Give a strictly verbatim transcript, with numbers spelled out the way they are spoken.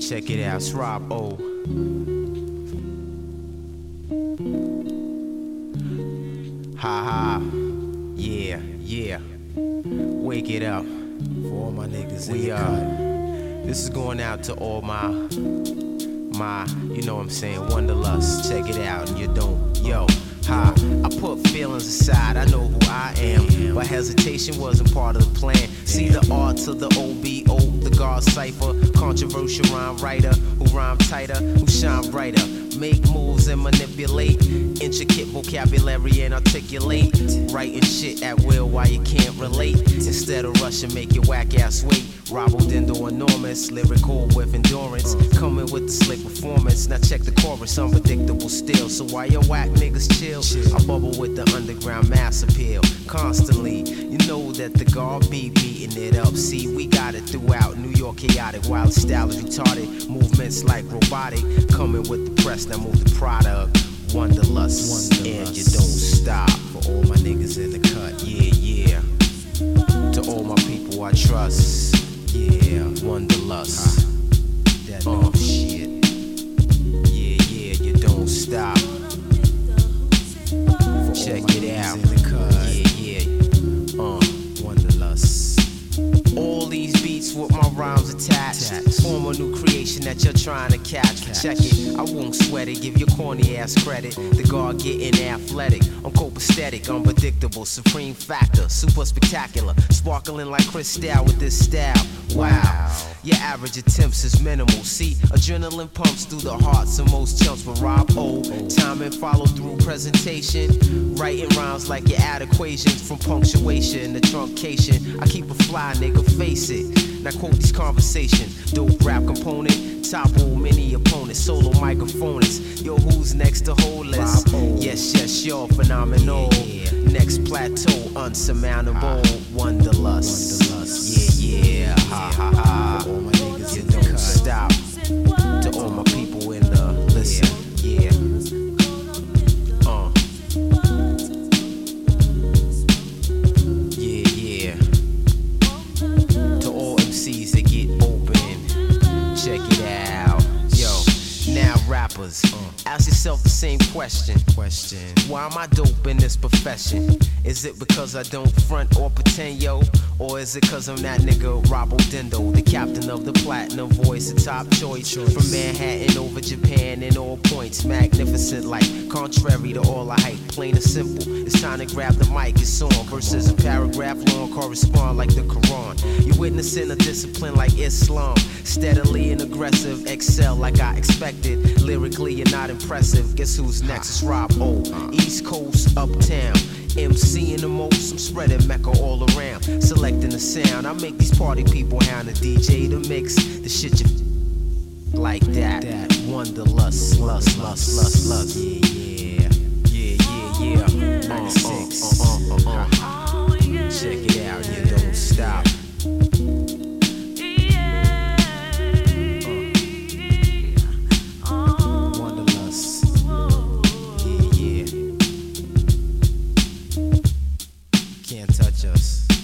Check it out, it's Rob O. Ha ha, yeah, yeah. Wake it up. For all my niggas We in the uh, cut. this is going out to all my, my, you know what I'm saying, wanderlust. Check it out, and you don't, yo. Ha, I put feelings aside, I know who I am, but hesitation wasn't part of the plan. See the art to the O B O, the God cipher, controversial rhyme writer, who rhyme tighter, who shine brighter, make moves and manipulate, intricate vocabulary and articulate, writing shit at will while you can't relate, instead of rushing make your whack ass wait. Robbo Dindo enormous, lyrical with endurance, coming with the slick performance. Now check the chorus, unpredictable still. So while your whack niggas chill, I bubble with the underground mass appeal. Constantly, you know that the guard be beating it up. See, we got it throughout New York, chaotic, wild style is retarded. Movements like robotic, coming with the press. Now move the product, wanderlust, Wanderlust. and you don't stop. For all my niggas in the cut. Yeah, yeah. To all my people I trust. Yeah, wanderlust. That Oh uh, shit. Yeah, yeah, you don't stop. for Check all my it niggas out. in the cut. Yeah, yeah. Uh, Wanderlust. all these beats with my rhymes attached. Attached. Form a new creation that you're trying to catch. Catch. Check it, I won't sweat it. Give your corny ass credit. The guard getting athletic. I'm copacetic, unpredictable, supreme factor, super spectacular, sparkling like crystal with this style. Wow. Your average attempts is minimal. See, adrenaline pumps through the hearts of most chumps. But Rob O, time and follow through presentation, writing rhymes like you add equations from punctuation to truncation. I keep a fly, nigga, face it. Now quote these conversations. Dope rap component, topple many opponents, solo microphonists. Yo, who's next to Holeless? Rob O. Yes, yes, you're phenomenal. Yeah, Next plateau, unsurmountable. Wanderlust. Wanderlust. Yeah, yeah. Ha ha ha. For all my niggas You in the don't cut. stop. To all my people in the listen. Yeah. Uh. Yeah, yeah. To all M Cs that get open, check it out. Yo, now rappers, ask yourself the same question. Question. Why am I dope in this profession? Is it because I don't front or pretend, yo? Or is it cause I'm that nigga Robbo Dindo, the captain of the platinum voice, a top choice, Choice. from Manhattan over Japan in all points, magnificent like contrary to all I hype, plain and simple. It's time to grab the mic, it's on. Verses a paragraph long correspond like the Quran. You're witnessing a discipline like Islam, steadily and aggressive, excel like I expected. Lyrically, you're not impressive. Guess who's next? It's Rob O. East Coast, uptown. MCing the most, I'm spreading Mecca all around. Selecting the sound, I make these party people hound the D J to mix the shit you like that. That. Wanderlust, lust, lust, lust, lust. Yeah, Yeah, yeah, yeah. Uh, ninety-six. uh, uh, uh, uh, uh. Check it out, you don't stop. Wanderlust. Yeah, yeah. Can't touch us.